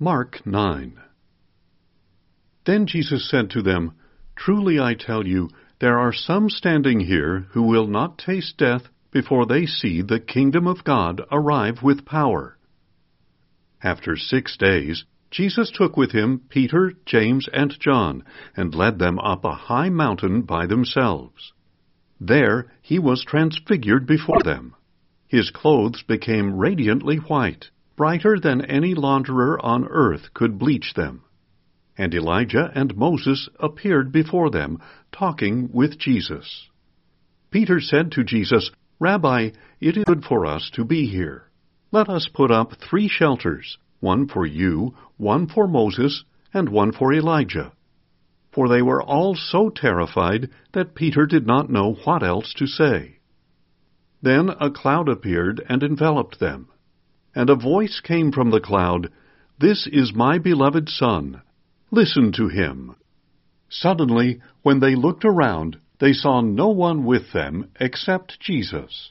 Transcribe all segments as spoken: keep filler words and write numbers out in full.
Mark nine. Then Jesus said to them, Truly I tell you, there are some standing here who will not taste death before they see the kingdom of God arrive with power. After six days, Jesus took with him Peter, James, and John, and led them up a high mountain by themselves. There he was transfigured before them. His clothes became radiantly white, brighter than any launderer on earth could bleach them. And Elijah and Moses appeared before them, talking with Jesus. Peter said to Jesus, Rabbi, it is good for us to be here. Let us put up three shelters, one for you, one for Moses, and one for Elijah. For they were all so terrified that Peter did not know what else to say. Then a cloud appeared and enveloped them. And a voice came from the cloud, This is my beloved Son. Listen to him. Suddenly, when they looked around, they saw no one with them except Jesus.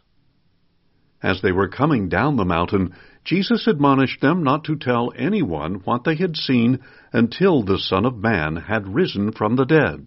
As they were coming down the mountain, Jesus admonished them not to tell anyone what they had seen until the Son of Man had risen from the dead.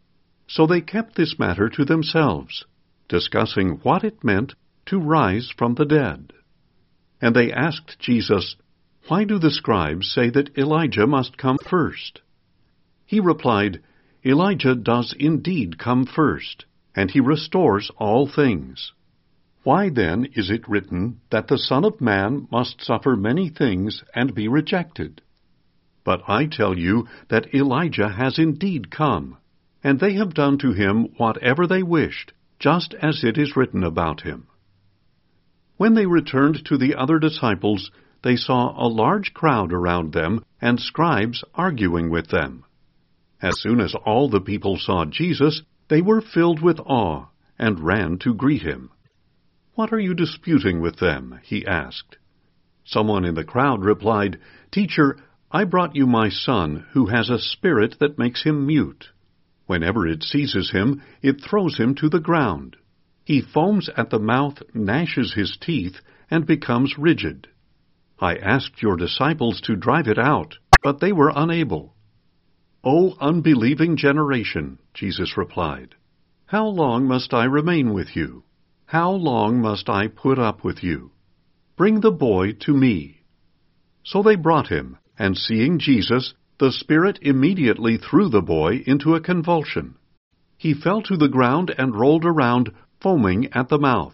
So they kept this matter to themselves, discussing what it meant to rise from the dead. And they asked Jesus, Why do the scribes say that Elijah must come first? He replied, Elijah does indeed come first, and he restores all things. Why then is it written that the Son of Man must suffer many things and be rejected? But I tell you that Elijah has indeed come, and they have done to him whatever they wished, just as it is written about him. When they returned to the other disciples, they saw a large crowd around them and scribes arguing with them. As soon as all the people saw Jesus, they were filled with awe and ran to greet him. What are you disputing with them? He asked. Someone in the crowd replied, Teacher, I brought you my son, who has a spirit that makes him mute. Whenever it seizes him, it throws him to the ground. He foams at the mouth, gnashes his teeth, and becomes rigid. I asked your disciples to drive it out, but they were unable. O unbelieving generation, Jesus replied, how long must I remain with you? How long must I put up with you? Bring the boy to me. So they brought him, and seeing Jesus, the spirit immediately threw the boy into a convulsion. He fell to the ground and rolled around, foaming at the mouth.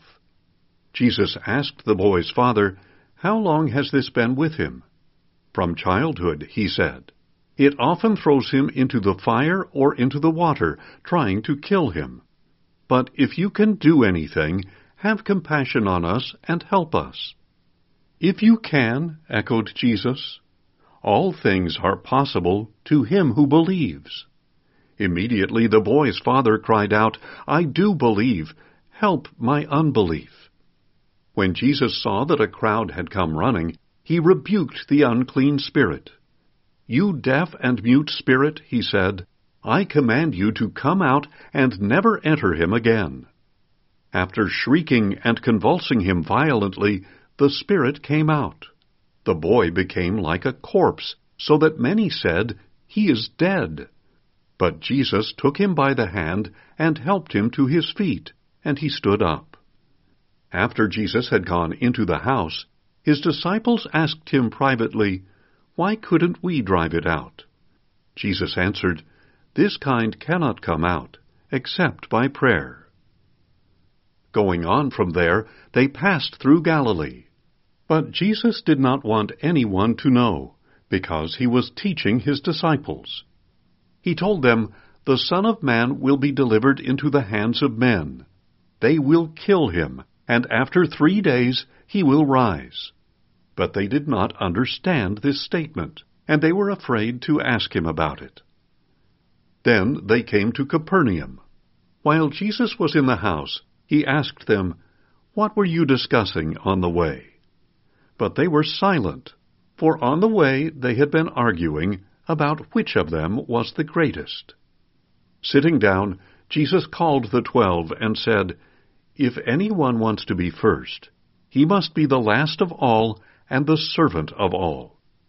Jesus asked the boy's father, How long has this been with him? From childhood, he said. It often throws him into the fire or into the water, trying to kill him. But if you can do anything, have compassion on us and help us. If you can, echoed Jesus. All things are possible to him who believes. Immediately the boy's father cried out, I do believe. Help my unbelief. When Jesus saw that a crowd had come running, he rebuked the unclean spirit. You deaf and mute spirit, he said, I command you to come out and never enter him again. After shrieking and convulsing him violently, the spirit came out. The boy became like a corpse, so that many said, He is dead. But Jesus took him by the hand and helped him to his feet, and he stood up. After Jesus had gone into the house, his disciples asked him privately, Why couldn't we drive it out? Jesus answered, This kind cannot come out, except by prayer. Going on from there, they passed through Galilee. But Jesus did not want anyone to know, because he was teaching his disciples. He told them, The Son of Man will be delivered into the hands of men. They will kill him, and after three days he will rise. But they did not understand this statement, and they were afraid to ask him about it. Then they came to Capernaum. While Jesus was in the house, he asked them, What were you discussing on the way? But they were silent, for on the way they had been arguing about which of them was the greatest. Sitting down, Jesus called the twelve and said, If anyone wants to be first, he must be the last of all and the servant of all.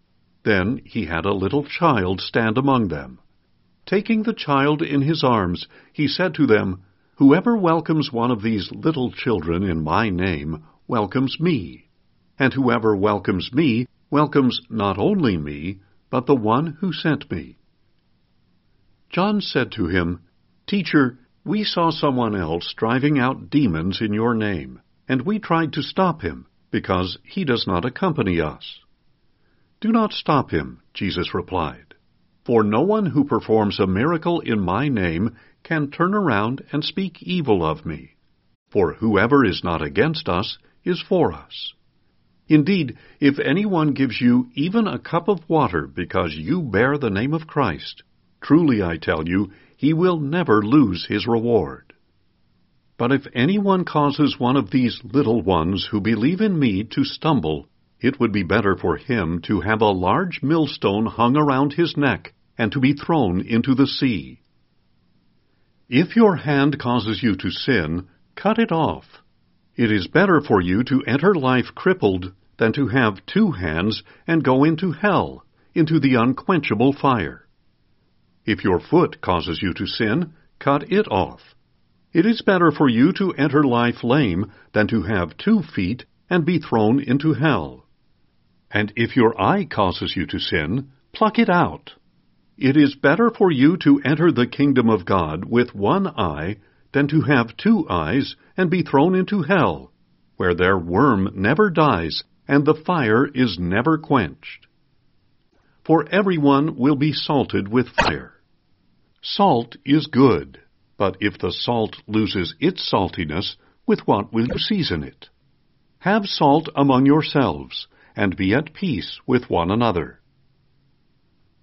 Then he had a little child stand among them. Taking the child in his arms, he said to them, "Whoever welcomes one of these little children in my name welcomes me, and whoever welcomes me welcomes not only me, but the one who sent me." John said to him, "Teacher, we saw someone else driving out demons in your name, and we tried to stop him, because he does not accompany us." "Do not stop him," Jesus replied, "for no one who performs a miracle in my name can turn around and speak evil of me. For whoever is not against us is for us. Indeed, if anyone gives you even a cup of water because you bear the name of Christ, truly I tell you, he will never lose his reward. But if anyone causes one of these little ones who believe in me to stumble, it would be better for him to have a large millstone hung around his neck and to be thrown into the sea. If your hand causes you to sin, cut it off. It is better for you to enter life crippled than to have two hands and go into hell, into the unquenchable fire. If your foot causes you to sin, cut it off. It is better for you to enter life lame than to have two feet and be thrown into hell. And if your eye causes you to sin, pluck it out. It is better for you to enter the kingdom of God with one eye than to have two eyes and be thrown into hell, where their worm never dies and the fire is never quenched. For everyone will be salted with fire. Salt is good, but if the salt loses its saltiness, with what will you season it? Have salt among yourselves, and be at peace with one another.